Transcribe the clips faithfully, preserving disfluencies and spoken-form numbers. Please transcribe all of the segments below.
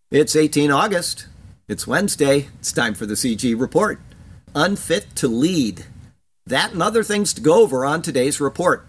It's eighteenth of August. It's Wednesday. It's time for the C G Report. Unfit to lead. That and other things to go over on today's report.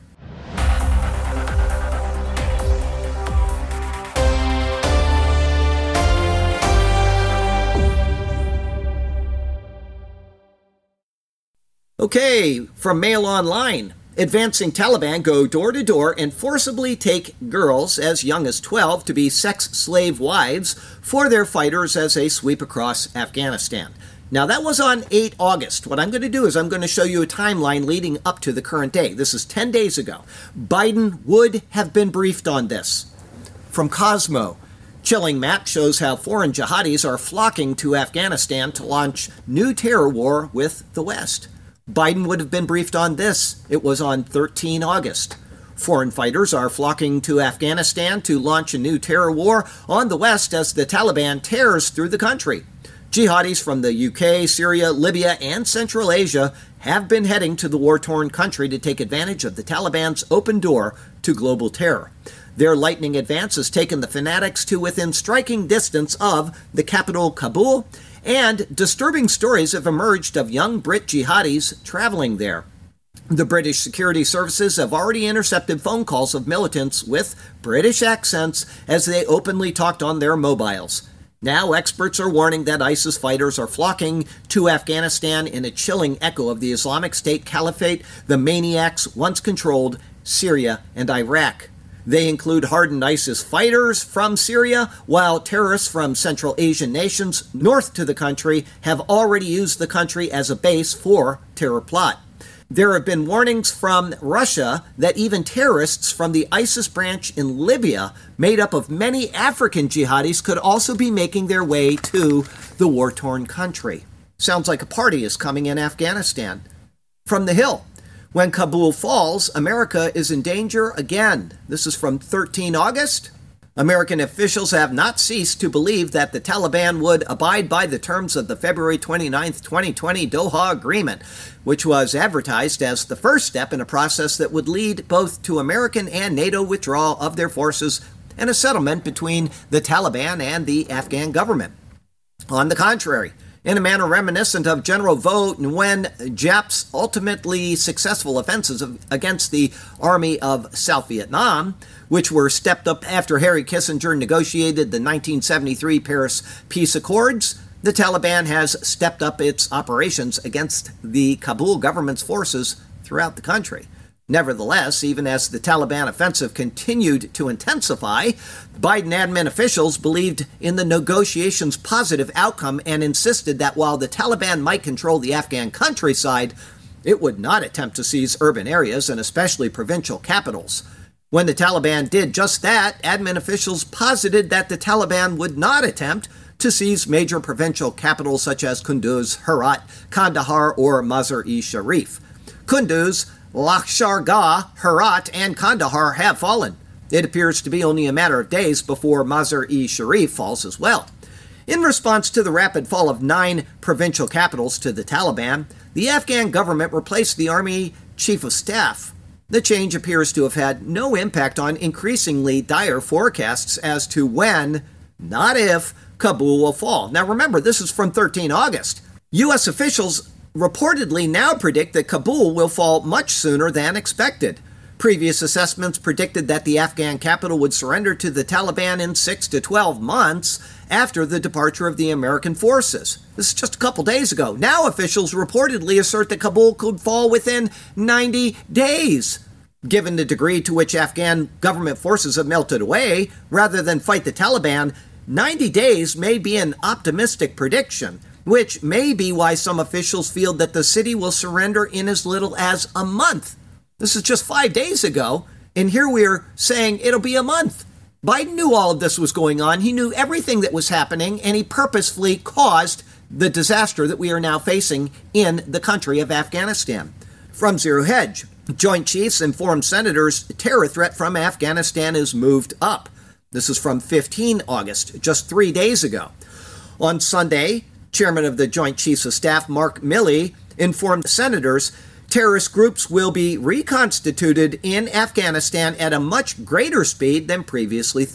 Okay, from Mail Online. Advancing Taliban go door-to-door and forcibly take girls as young as twelve to be sex slave wives for their fighters as they sweep across Afghanistan. Now, that was on eighth of August. What I'm going to do is I'm going to show you a timeline leading up to the current day. This is ten days ago. Biden would have been briefed on this. From Cosmo. Chilling map shows how foreign jihadis are flocking to Afghanistan to launch new terror war with the West. Biden would have been briefed on this. It was on thirteenth of August. Foreign fighters are flocking to Afghanistan to launch a new terror war on the West as the Taliban tears through the country. Jihadis from the U K, Syria, Libya, and Central Asia have been heading to the war-torn country to take advantage of the Taliban's open door to global terror. Their lightning advance has taken the fanatics to within striking distance of the capital, Kabul, and disturbing stories have emerged of young Brit jihadis traveling there. The British security services have already intercepted phone calls of militants with British accents as they openly talked on their mobiles. Now experts are warning that ISIS fighters are flocking to Afghanistan in a chilling echo of the Islamic State Caliphate the maniacs once controlled Syria and Iraq. They include hardened ISIS fighters from Syria, while terrorists from Central Asian nations north to the country have already used the country as a base for terror plot. There have been warnings from Russia that even terrorists from the ISIS branch in Libya, made up of many African jihadis, could also be making their way to the war-torn country. Sounds like a party is coming in Afghanistan. From The Hill. When Kabul falls, America is in danger again. This is from thirteenth of August. American officials have not ceased to believe that the Taliban would abide by the terms of the February twenty-ninth, twenty twenty Doha Agreement, which was advertised as the first step in a process that would lead both to American and NATO withdrawal of their forces and a settlement between the Taliban and the Afghan government. On the contrary, in a manner reminiscent of General Vo Nguyen Giap's ultimately successful offensives against the Army of South Vietnam, which were stepped up after Henry Kissinger negotiated the nineteen seventy-three Paris Peace Accords, the Taliban has stepped up its operations against the Kabul government's forces throughout the country. Nevertheless, even as the Taliban offensive continued to intensify, Biden admin officials believed in the negotiations' positive outcome and insisted that while the Taliban might control the Afghan countryside, it would not attempt to seize urban areas and especially provincial capitals. When the Taliban did just that, admin officials posited that the Taliban would not attempt to seize major provincial capitals such as Kunduz, Herat, Kandahar, or Mazar-e-Sharif. Kunduz, Lashkar-Gah, Herat, and Kandahar have fallen. It appears to be only a matter of days before Mazar-e-Sharif falls as well. In response to the rapid fall of nine provincial capitals to the Taliban, the Afghan government replaced the Army Chief of Staff. The change appears to have had no impact on increasingly dire forecasts as to when, not if, Kabul will fall. Now remember, this is from thirteenth of August. U S officials reportedly now predict that Kabul will fall much sooner than expected. Previous assessments predicted that the Afghan capital would surrender to the Taliban in six to twelve months after the departure of the American forces. This is just a couple days ago. Now officials reportedly assert that Kabul could fall within ninety days. Given the degree to which Afghan government forces have melted away, rather than fight the Taliban, ninety days may be an optimistic prediction, which may be why some officials feel that the city will surrender in as little as a month. This is just five days ago, and here we're saying it'll be a month. Biden knew all of this was going on. He knew everything that was happening, and he purposefully caused the disaster that we are now facing in the country of Afghanistan. From Zero Hedge, Joint Chiefs informed senators terror threat from Afghanistan is moved up. This is from fifteenth of August, just three days ago. On Sunday, Chairman of the Joint Chiefs of Staff, Mark Milley, informed senators terrorist groups will be reconstituted in Afghanistan at a much greater speed than previously thought.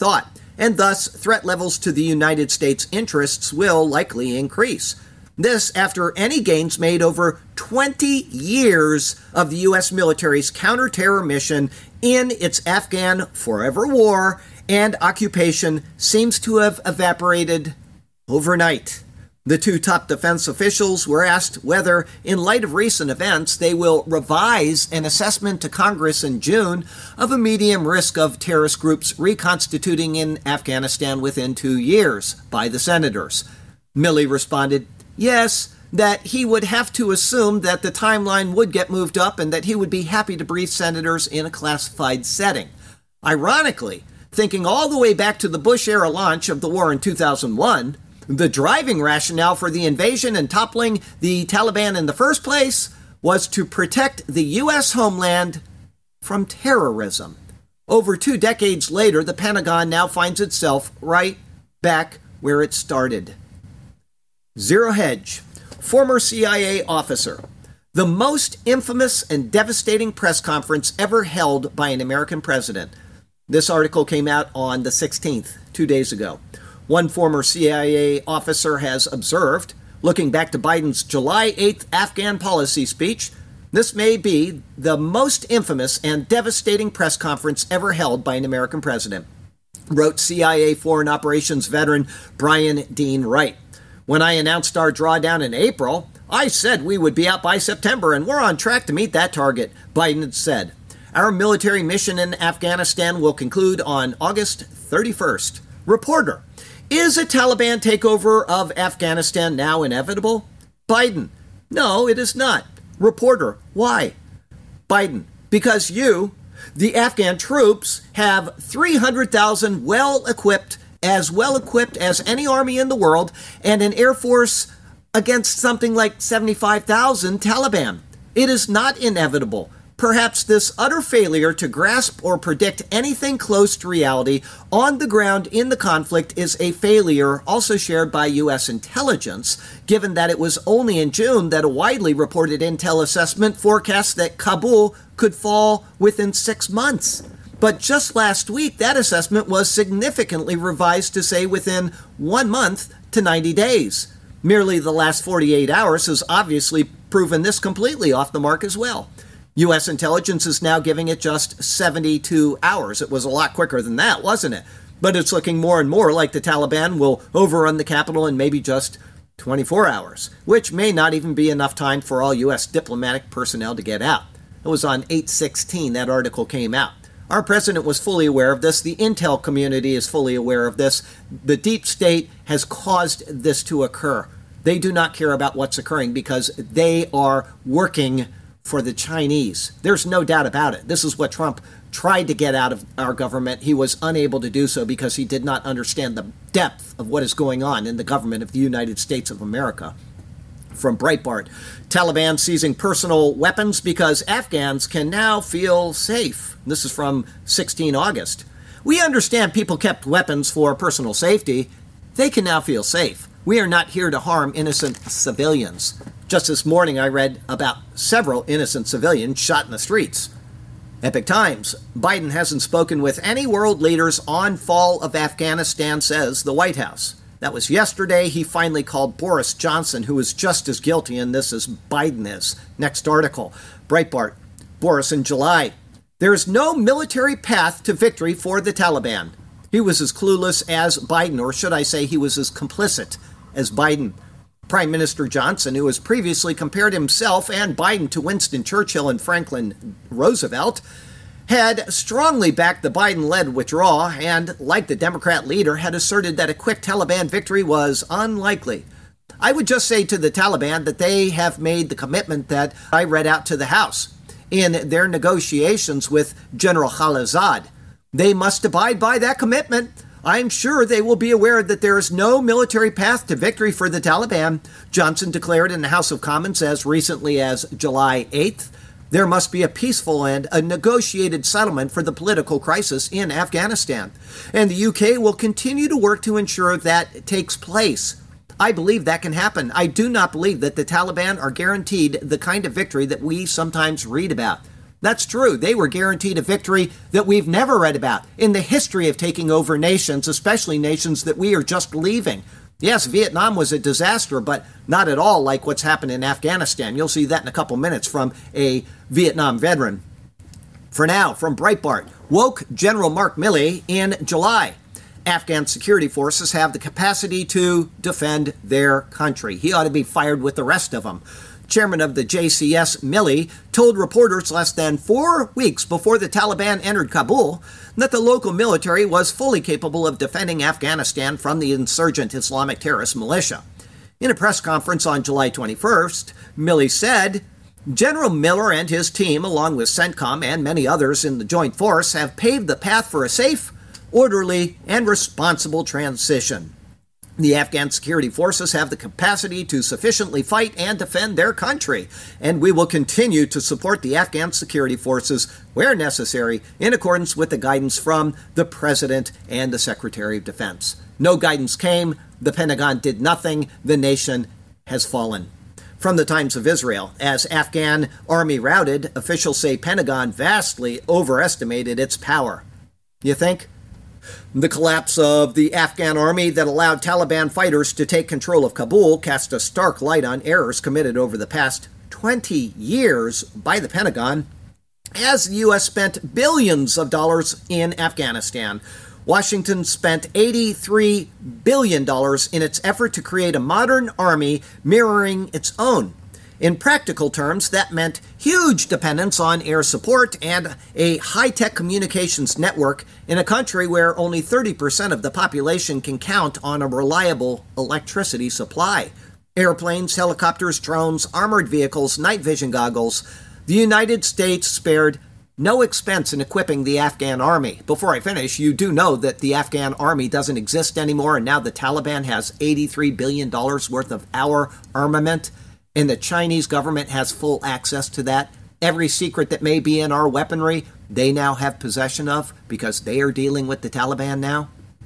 and thus threat levels to the United States' interests will likely increase. This after any gains made over twenty years of the U S military's counter-terror mission in its Afghan forever war and occupation seems to have evaporated overnight. The two top defense officials were asked whether, in light of recent events, they will revise an assessment to Congress in June of a medium risk of terrorist groups reconstituting in Afghanistan within two years by the senators. Milley responded, yes, that he would have to assume that the timeline would get moved up and that he would be happy to brief senators in a classified setting. Ironically, thinking all the way back to the Bush-era launch of the war in two thousand one, the driving rationale for the invasion and toppling the Taliban in the first place was to protect the U S homeland from terrorism. Over two decades later, the Pentagon now finds itself right back where it started. Zero Hedge, former C I A officer. The most infamous and devastating press conference ever held by an American president. This article came out on the sixteenth, two days ago. One former C I A officer has observed, looking back to Biden's July eighth Afghan policy speech, this may be the most infamous and devastating press conference ever held by an American president, wrote C I A Foreign Operations veteran Brian Dean Wright. When I announced our drawdown in April, I said we would be out by September, and we're on track to meet that target, Biden said. Our military mission in Afghanistan will conclude on August thirty-first. Reporter, is a Taliban takeover of Afghanistan now inevitable? Biden, no, it is not. Reporter, why? Biden, because you, the Afghan troops, have three hundred thousand well-equipped, as well-equipped as any army in the world, and an air force against something like seventy-five thousand Taliban. It is not inevitable. Perhaps this utter failure to grasp or predict anything close to reality on the ground in the conflict is a failure also shared by U S intelligence, given that it was only in June that a widely reported intel assessment forecast that Kabul could fall within six months. But just last week, that assessment was significantly revised to say within one month to ninety days. Merely the last forty-eight hours has obviously proven this completely off the mark as well. U S intelligence is now giving it just seventy-two hours. It was a lot quicker than that, wasn't it? But it's looking more and more like the Taliban will overrun the capital in maybe just twenty-four hours, which may not even be enough time for all U S diplomatic personnel to get out. It was on eight sixteen that article came out. Our president was fully aware of this. The intel community is fully aware of this. The deep state has caused this to occur. They do not care about what's occurring because they are working for the Chinese. There's no doubt about it. This is what Trump tried to get out of our government. He was unable to do so because he did not understand the depth of what is going on in the government of the United States of America. From Breitbart, Taliban seizing personal weapons because Afghans can now feel safe. This is from sixteen August. We understand people kept weapons for personal safety. They can now feel safe. We are not here to harm innocent civilians. Just this morning, I read about several innocent civilians shot in the streets. Epoch Times, Biden hasn't spoken with any world leaders on fall of Afghanistan, says the White House. That was yesterday. He finally called Boris Johnson, who is just as guilty in this as Biden is. Next article, Breitbart, Boris in July. There is no military path to victory for the Taliban. He was as clueless as Biden, or should I say he was as complicit as Biden. Prime Minister Johnson, who has previously compared himself and Biden to Winston Churchill and Franklin Roosevelt, had strongly backed the Biden-led withdrawal and, like the Democrat leader, had asserted that a quick Taliban victory was unlikely. I would just say to the Taliban that they have made the commitment that I read out to the House in their negotiations with General Khalilzad. They must abide by that commitment. I'm sure they will be aware that there is no military path to victory for the Taliban, Johnson declared in the House of Commons as recently as July eighth. There must be a peaceful and a negotiated settlement for the political crisis in Afghanistan, and the U K will continue to work to ensure that takes place. I believe that can happen. I do not believe that the Taliban are guaranteed the kind of victory that we sometimes read about. That's true. They were guaranteed a victory that we've never read about in the history of taking over nations, especially nations that we are just leaving. Yes, Vietnam was a disaster, but not at all like what's happened in Afghanistan. You'll see that in a couple minutes from a Vietnam veteran. For now, from Breitbart, woke General Mark Milley in July. Afghan security forces have the capacity to defend their country. He ought to be fired with the rest of them. Chairman of the J C S, Milley, told reporters less than four weeks before the Taliban entered Kabul that the local military was fully capable of defending Afghanistan from the insurgent Islamic terrorist militia. In a press conference on July twenty-first, Milley said, General Miller and his team, along with CENTCOM and many others in the joint force, have paved the path for a safe, orderly, and responsible transition. The Afghan security forces have the capacity to sufficiently fight and defend their country, and we will continue to support the Afghan security forces where necessary in accordance with the guidance from the President and the Secretary of Defense. No guidance came, the Pentagon did nothing, the nation has fallen. From the Times of Israel, as Afghan army routed, officials say Pentagon vastly overestimated its power. You think? The collapse of the Afghan army that allowed Taliban fighters to take control of Kabul cast a stark light on errors committed over the past twenty years by the Pentagon, as the U S spent billions of dollars in Afghanistan. Washington spent eighty-three billion dollars in its effort to create a modern army mirroring its own. In practical terms, that meant huge dependence on air support and a high-tech communications network in a country where only thirty percent of the population can count on a reliable electricity supply. Airplanes, helicopters, drones, armored vehicles, night vision goggles. The United States spared no expense in equipping the Afghan army. Before I finish, you do know that the Afghan army doesn't exist anymore, and now the Taliban has eighty-three billion dollars worth of our armament. And the Chinese government has full access to that. Every secret that may be in our weaponry, they now have possession of because they are dealing with the Taliban now.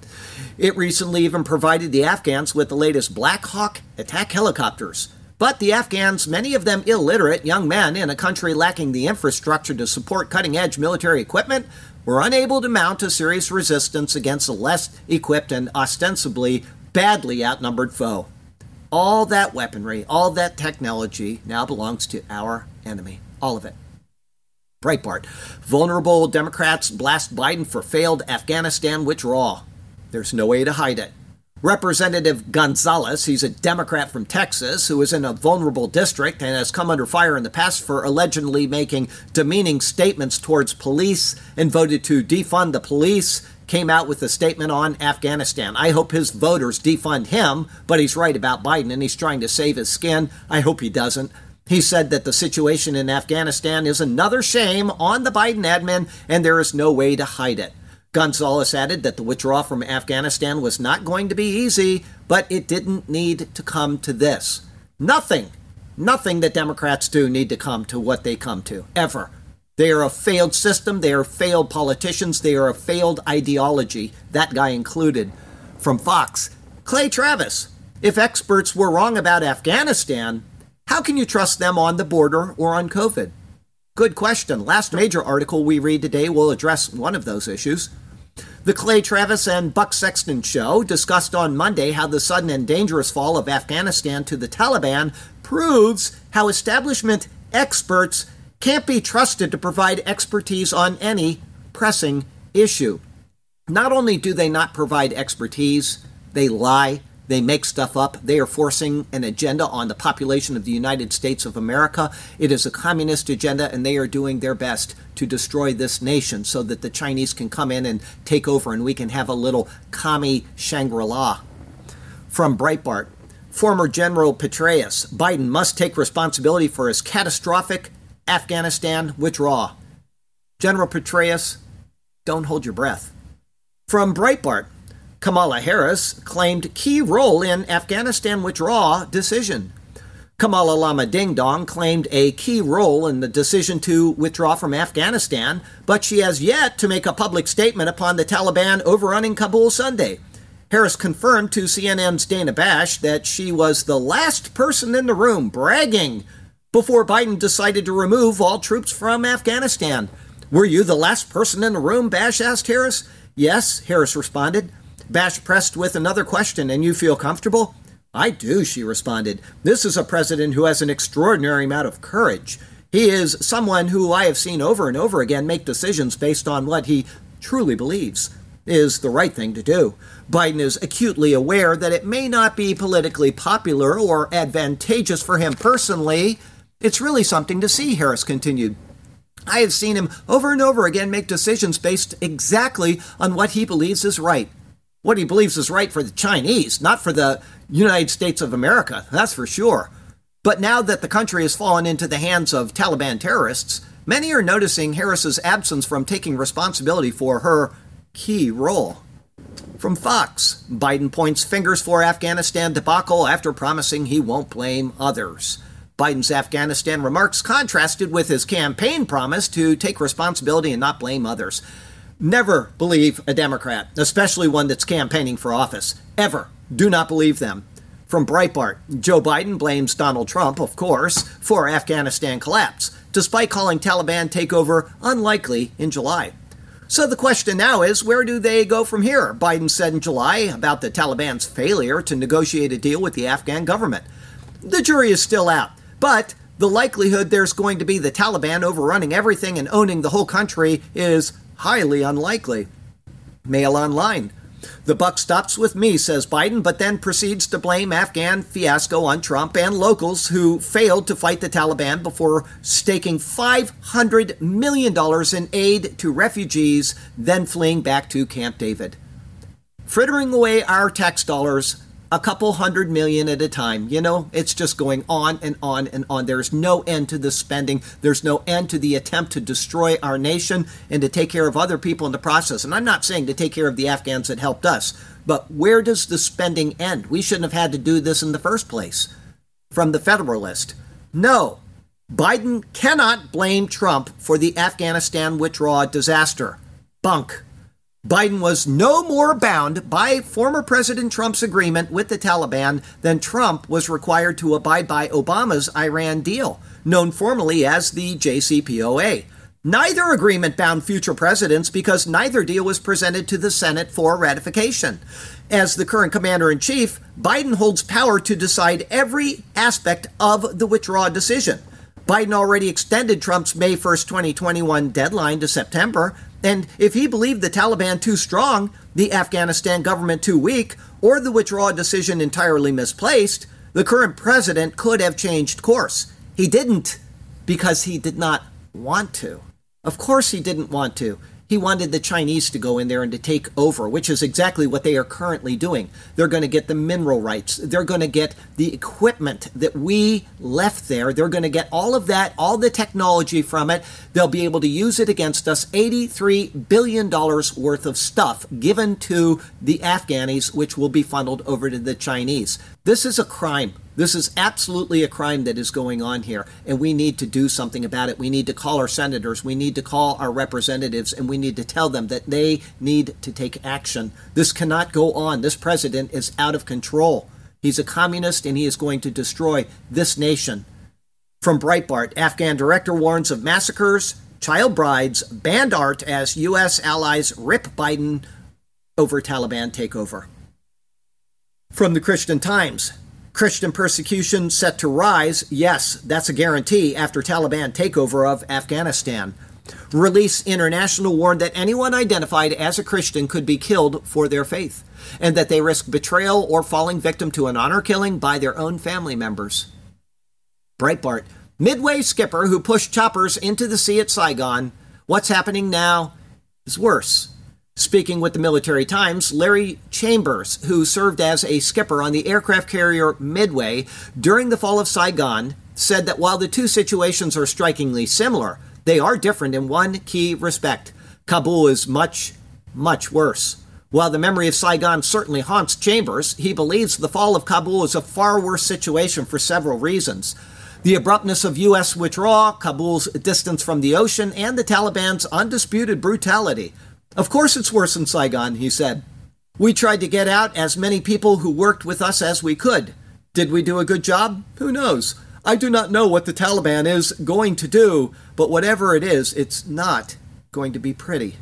It recently even provided the Afghans with the latest Black Hawk attack helicopters. But the Afghans, many of them illiterate young men in a country lacking the infrastructure to support cutting-edge military equipment, were unable to mount a serious resistance against a less equipped and ostensibly badly outnumbered foe. All that weaponry, all that technology now belongs to our enemy. All of it. Breitbart. Vulnerable Democrats blast Biden for failed Afghanistan withdrawal. There's no way to hide it. Representative Gonzalez, he's a Democrat from Texas who is in a vulnerable district and has come under fire in the past for allegedly making demeaning statements towards police and voted to defund the police, came out with a statement on Afghanistan. I hope his voters defund him, but he's right about Biden and he's trying to save his skin. I hope he doesn't. He said that the situation in Afghanistan is another shame on the Biden admin and there is no way to hide it. Gonzalez added that the withdrawal from Afghanistan was not going to be easy, but it didn't need to come to this. Nothing, nothing that Democrats do need to come to what they come to, ever. They are a failed system, they are failed politicians, they are a failed ideology, that guy included. From Fox, Clay Travis. If experts were wrong about Afghanistan, how can you trust them on the border or on COVID? Good question. Last major article we read today will address one of those issues. The Clay Travis and Buck Sexton show discussed on Monday how the sudden and dangerous fall of Afghanistan to the Taliban proves how establishment experts can't be trusted to provide expertise on any pressing issue. Not only do they not provide expertise, they lie, they make stuff up, they are forcing an agenda on the population of the United States of America. It is a communist agenda, and they are doing their best to destroy this nation so that the Chinese can come in and take over and we can have a little commie Shangri-La. From Breitbart, former General Petraeus, Biden must take responsibility for his catastrophic Afghanistan withdrawal. General Petraeus, don't hold your breath. From Breitbart, Kamala Harris claimed key role in Afghanistan withdrawal decision. Kamala Lama Ding Dong claimed a key role in the decision to withdraw from Afghanistan, but she has yet to make a public statement upon the Taliban overrunning Kabul Sunday. Harris confirmed to C N N's Dana Bash that she was the last person in the room bragging before Biden decided to remove all troops from Afghanistan. Were you the last person in the room, Bash asked Harris. Yes, Harris responded. Bash pressed with another question, and you feel comfortable? I do, she responded. This is a president who has an extraordinary amount of courage. He is someone who I have seen over and over again make decisions based on what he truly believes is the right thing to do. Biden is acutely aware that it may not be politically popular or advantageous for him personally. It's really something to see, Harris continued. I have seen him over and over again make decisions based exactly on what he believes is right. What he believes is right for the Chinese, not for the United States of America, that's for sure. But now that the country has fallen into the hands of Taliban terrorists, many are noticing Harris's absence from taking responsibility for her key role. From Fox, Biden points fingers for Afghanistan debacle after promising he won't blame others. Biden's Afghanistan remarks contrasted with his campaign promise to take responsibility and not blame others. Never believe a Democrat, especially one that's campaigning for office. Ever. Do not believe them. From Breitbart, Joe Biden blames Donald Trump, of course, for Afghanistan collapse, despite calling Taliban takeover unlikely in July. So the question now is, where do they go from here? Biden said in July about the Taliban's failure to negotiate a deal with the Afghan government. The jury is still out, but the likelihood there's going to be the Taliban overrunning everything and owning the whole country is highly unlikely. Mail Online. The buck stops with me, says Biden, but then proceeds to blame Afghan fiasco on Trump and locals who failed to fight the Taliban before staking five hundred million dollars in aid to refugees, then fleeing back to Camp David. Frittering away our tax dollars, a couple hundred million at a time. You know, it's just going on and on and on. There's no end to the spending. There's no end to the attempt to destroy our nation and to take care of other people in the process. And I'm not saying to take care of the Afghans that helped us, but where does the spending end? We shouldn't have had to do this in the first place. From the Federalist. No, Biden cannot blame Trump for the Afghanistan withdrawal disaster. Bunk. Biden was no more bound by former President Trump's agreement with the Taliban than Trump was required to abide by Obama's Iran deal, known formally as the J C P O A. Neither agreement bound future presidents because neither deal was presented to the Senate for ratification. As the current commander-in-chief, Biden holds power to decide every aspect of the withdrawal decision. Biden already extended Trump's May first, twenty twenty-one deadline to September, and if he believed the Taliban too strong, the Afghanistan government too weak, or the withdrawal decision entirely misplaced, the current president could have changed course. He didn't, because he did not want to. Of course he didn't want to. He wanted the Chinese to go in there and to take over, which is exactly what they are currently doing. They're going to get the mineral rights. They're going to get the equipment that we left there. They're going to get all of that, all the technology from it. They'll be able to use it against us. eighty-three billion dollars worth of stuff given to the Afghanis, which will be funneled over to the Chinese. This is a crime. This is absolutely a crime that is going on here, and we need to do something about it. We need to call our senators, we need to call our representatives, and we need to tell them that they need to take action. This cannot go on. This president is out of control. He's a communist, and he is going to destroy this nation. From Breitbart, Afghan director warns of massacres, child brides, banned art as U S allies rip Biden over Taliban takeover. From the Christian Times, Christian persecution set to rise. Yes, that's a guarantee after Taliban takeover of Afghanistan. Release International warned that anyone identified as a Christian could be killed for their faith, and that they risk betrayal or falling victim to an honor killing by their own family members. Breitbart, Midway skipper who pushed choppers into the sea at Saigon. What's happening now is worse. Speaking with the Military Times, Larry Chambers, who served as a skipper on the aircraft carrier Midway during the fall of Saigon, said that while the two situations are strikingly similar, they are different in one key respect. Kabul is much, much worse. While the memory of Saigon certainly haunts Chambers, he believes the fall of Kabul is a far worse situation for several reasons. The abruptness of U S withdrawal, Kabul's distance from the ocean, and the Taliban's undisputed brutality. Of course it's worse in Saigon, he said. We tried to get out as many people who worked with us as we could. Did we do a good job? Who knows? I do not know what the Taliban is going to do, but whatever it is, it's not going to be pretty.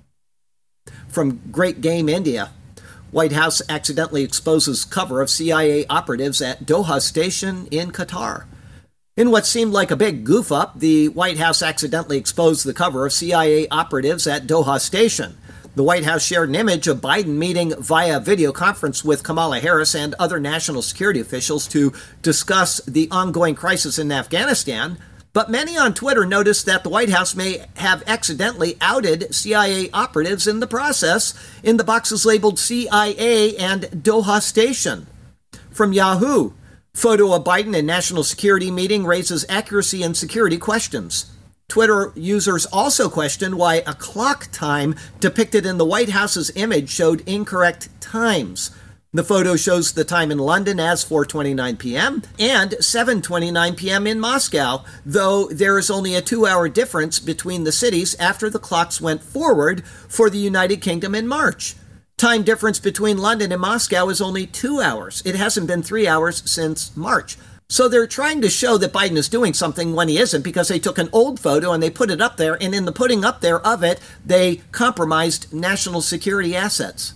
From Great Game, India, White House accidentally exposes cover of C I A operatives at Doha Station in Qatar. In what seemed like a big goof-up, the White House accidentally exposed the cover of C I A operatives at Doha Station. The White House shared an image of Biden meeting via video conference with Kamala Harris and other national security officials to discuss the ongoing crisis in Afghanistan, but many on Twitter noticed that the White House may have accidentally outed C I A operatives in the process in the boxes labeled C I A and Doha Station. From Yahoo, photo of Biden in national security meeting raises accuracy and security questions. Twitter users also questioned why a clock time depicted in the White House's image showed incorrect times. The photo shows the time in London as four twenty-nine p.m. and seven twenty-nine p.m. in Moscow, though there is only a two-hour difference between the cities after the clocks went forward for the United Kingdom in March. Time difference between London and Moscow is only two hours. It hasn't been three hours since March. So they're trying to show that Biden is doing something when he isn't because they took an old photo and they put it up there, and in the putting up there of it, they compromised national security assets.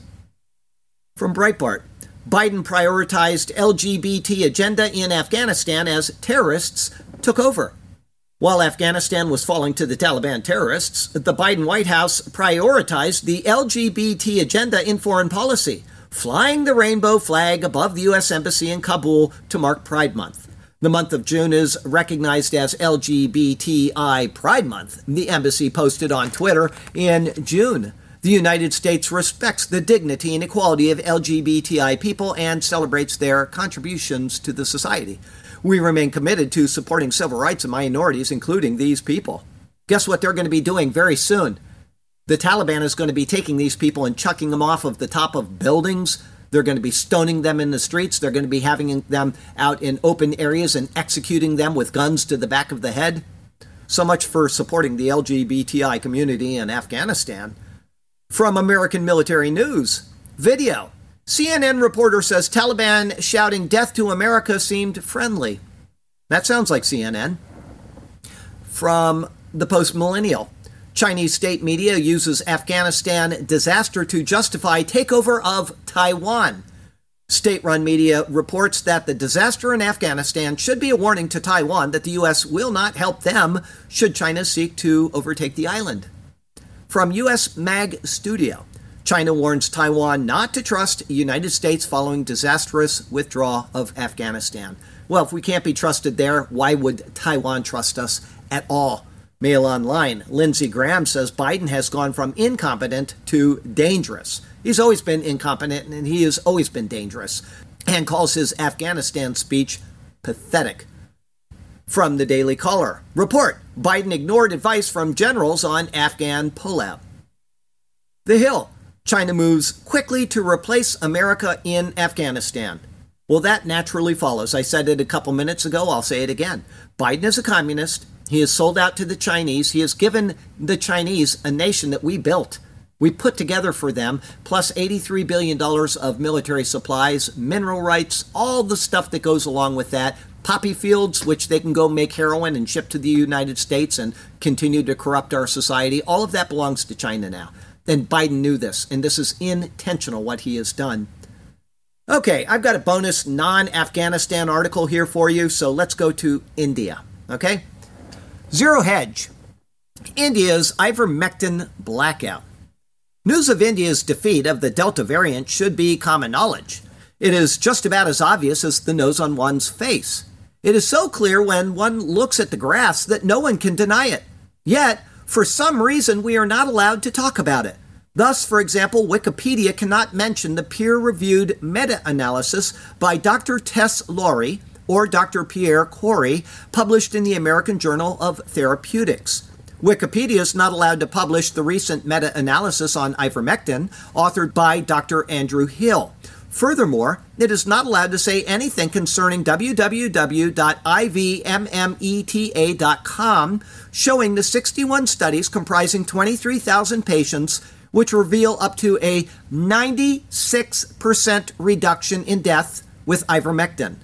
From Breitbart, Biden prioritized L G B T agenda in Afghanistan as terrorists took over. While Afghanistan was falling to the Taliban terrorists, the Biden White House prioritized the L G B T agenda in foreign policy, flying the rainbow flag above the U S Embassy in Kabul to mark Pride Month. The month of June is recognized as L G B T I Pride Month, the embassy posted on Twitter in June. The United States respects the dignity and equality of L G B T I people and celebrates their contributions to the society. We remain committed to supporting civil rights of minorities, including these people. Guess what they're going to be doing very soon? The Taliban is going to be taking these people and chucking them off of the top of buildings. They're going to be stoning them in the streets. They're going to be having them out in open areas and executing them with guns to the back of the head. So much for supporting the L G B T I community in Afghanistan. From American Military News, video. C N N reporter says Taliban shouting death to America seemed friendly. That sounds like C N N. From the Post-Millennial, Chinese state media uses Afghanistan disaster to justify takeover of Taiwan. State-run media reports that the disaster in Afghanistan should be a warning to Taiwan that the U S will not help them should China seek to overtake the island. From U S Mag Studio, China warns Taiwan not to trust the United States following disastrous withdrawal of Afghanistan. Well, if we can't be trusted there, why would Taiwan trust us at all? Mail Online, Lindsey Graham says Biden has gone from incompetent to dangerous. He's always been incompetent and he has always been dangerous, and calls his Afghanistan speech pathetic. From the Daily Caller, report, Biden ignored advice from generals on Afghan pullout. The Hill, China moves quickly to replace America in Afghanistan. Well, that naturally follows. I said it a couple minutes ago. I'll say it again. Biden is a communist. He has sold out to the Chinese. He has given the Chinese a nation that we built. We put together for them, plus eighty-three billion dollars of military supplies, mineral rights, all the stuff that goes along with that. Poppy fields, which they can go make heroin and ship to the United States and continue to corrupt our society. All of that belongs to China now. And Biden knew this, and this is intentional what he has done. Okay, I've got a bonus non-Afghanistan article here for you, so let's go to India, okay? Zero Hedge, India's ivermectin blackout. News of India's defeat of the Delta variant should be common knowledge. It is just about as obvious as the nose on one's face. It is so clear when one looks at the graphs that no one can deny it. Yet, for some reason, we are not allowed to talk about it. Thus, for example, Wikipedia cannot mention the peer-reviewed meta-analysis by Doctor Tess Lawrie or Doctor Pierre Corey, published in the American Journal of Therapeutics. Wikipedia is not allowed to publish the recent meta-analysis on ivermectin, authored by Doctor Andrew Hill. Furthermore, it is not allowed to say anything concerning w w w dot i v m m e t a dot com, showing the sixty-one studies comprising twenty-three thousand patients, which reveal up to a ninety-six percent reduction in death with ivermectin.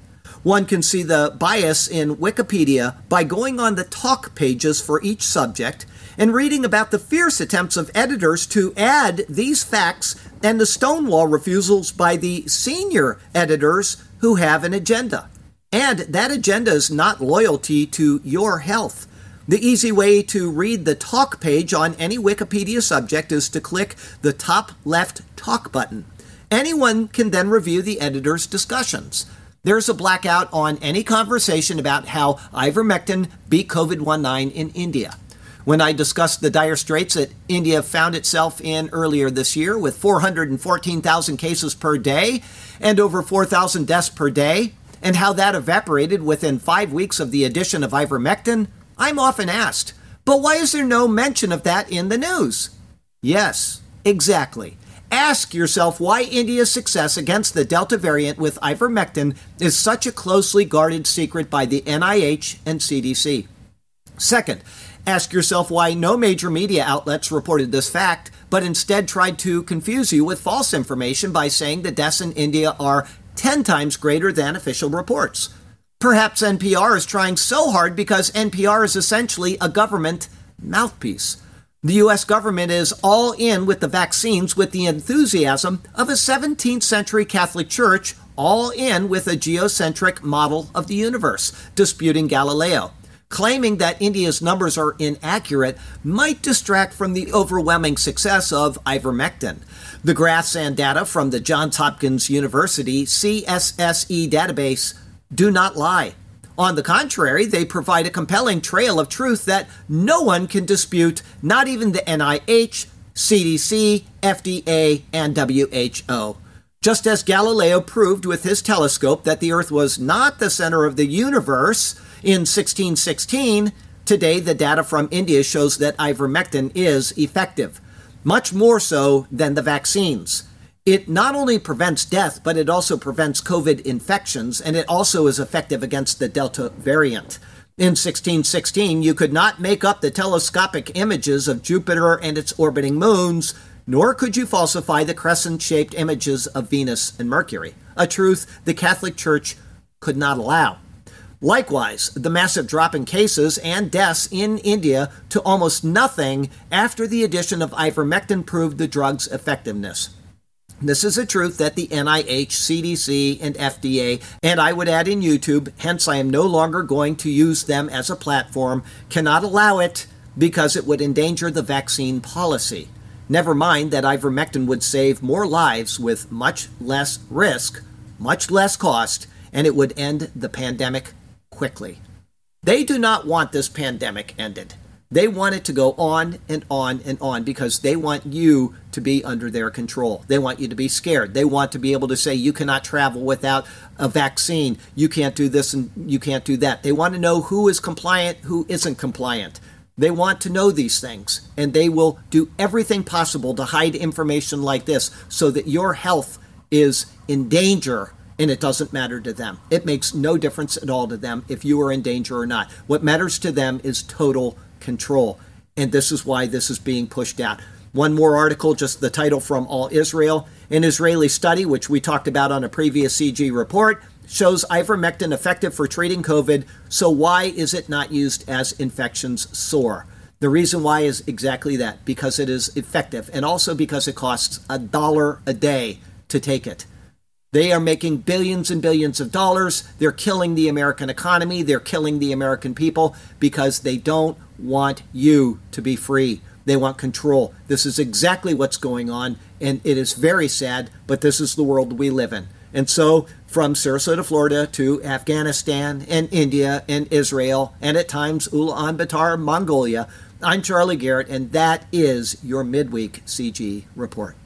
One can see the bias in Wikipedia by going on the talk pages for each subject and reading about the fierce attempts of editors to add these facts and the stonewall refusals by the senior editors who have an agenda. And that agenda is not loyalty to your health. The easy way to read the talk page on any Wikipedia subject is to click the top left talk button. Anyone can then review the editor's discussions. There's a blackout on any conversation about how ivermectin beat COVID nineteen in India. When I discussed the dire straits that India found itself in earlier this year with four hundred fourteen thousand cases per day and over four thousand deaths per day, and how that evaporated within five weeks of the addition of ivermectin, I'm often asked, but why is there no mention of that in the news? Yes, exactly. Ask yourself why India's success against the Delta variant with ivermectin is such a closely guarded secret by the N I H and C D C. Second, ask yourself why no major media outlets reported this fact, but instead tried to confuse you with false information by saying the deaths in India are ten times greater than official reports. Perhaps N P R is trying so hard because N P R is essentially a government mouthpiece. The U S government is all in with the vaccines with the enthusiasm of a seventeenth century Catholic Church all in with a geocentric model of the universe, disputing Galileo. Claiming that India's numbers are inaccurate might distract from the overwhelming success of ivermectin. The graphs and data from the Johns Hopkins University C S S E database do not lie. On the contrary, they provide a compelling trail of truth that no one can dispute, not even the N I H, C D C, F D A, and W H O. Just as Galileo proved with his telescope that the Earth was not the center of the universe in sixteen sixteen, today the data from India shows that ivermectin is effective, much more so than the vaccines. It not only prevents death, but it also prevents COVID infections, and it also is effective against the Delta variant. In sixteen sixteen, you could not make up the telescopic images of Jupiter and its orbiting moons, nor could you falsify the crescent-shaped images of Venus and Mercury, a truth the Catholic Church could not allow. Likewise, the massive drop in cases and deaths in India to almost nothing after the addition of ivermectin proved the drug's effectiveness. This is a truth that the N I H, C D C, and F D A, and I would add in YouTube, hence I am no longer going to use them as a platform, cannot allow it because it would endanger the vaccine policy. Never mind that ivermectin would save more lives with much less risk, much less cost, and it would end the pandemic quickly. They do not want this pandemic ended. They want it to go on and on and on because they want you to be under their control. They want you to be scared. They want to be able to say you cannot travel without a vaccine. You can't do this and you can't do that. They want to know who is compliant, who isn't compliant. They want to know these things, and they will do everything possible to hide information like this so that your health is in danger, and it doesn't matter to them. It makes no difference at all to them if you are in danger or not. What matters to them is total control, and this is why this is being pushed out. One more article, just the title from All Israel. An Israeli study, which we talked about on a previous C G report, shows ivermectin effective for treating COVID, so why is it not used as infections soar? The reason why is exactly that, because it is effective, and also because it costs a dollar a day to take it. They are making billions and billions of dollars. They're killing the American economy. They're killing the American people because they don't want you to be free. They want control. This is exactly what's going on, and it is very sad, but this is the world we live in. And so from Sarasota, Florida to Afghanistan and India and Israel and at times Ulaanbaatar, Mongolia, I'm Charlie Garrett, and that is your Midweek C G Report.